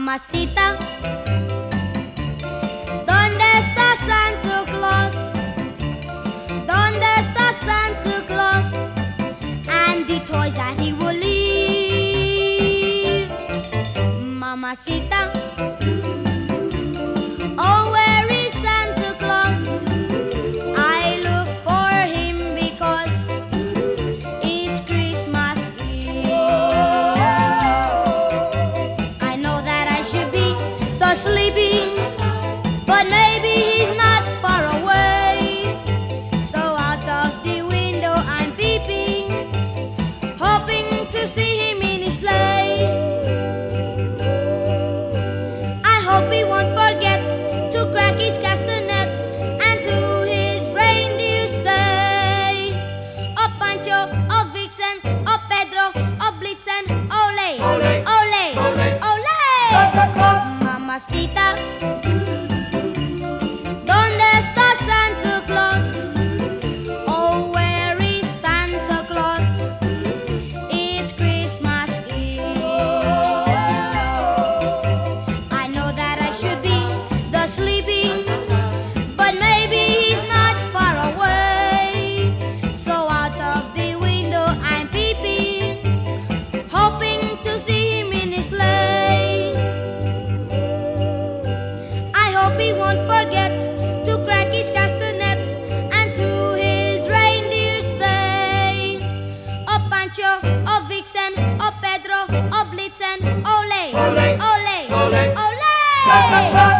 Mamacita, ¿dónde está Santa Claus? ¿Dónde está Santa Claus? And the toys that he will leave. Mamacita, oh, where is Santa Claus? I look for him because it's Christmas Eve. I know that I should be sleeping, but maybe he's not far away. So out of the window I'm peeping, hoping to see him in his sleigh. I hope he won't forget to crack his castanets and to his reindeer say, oh Pancho, oh Vixen, oh Pedro, oh Blitzen, ole, ole, ole, ole, ole. Santa Claus. Mamacita, ¿dónde está Santa Claus? Oh, where is Santa Claus? It's Christmas Eve. I know that I should be sleeping, but maybe he's not far away. So out of the window I'm peeping, hoping to see him in his sleigh. I hope he won't forget to crack his castanets and to his reindeer say, oh Pancho, oh Vixen, oh Pedro, oh Blitzen, ole, ole, ole, ole, ole. Santa Claus.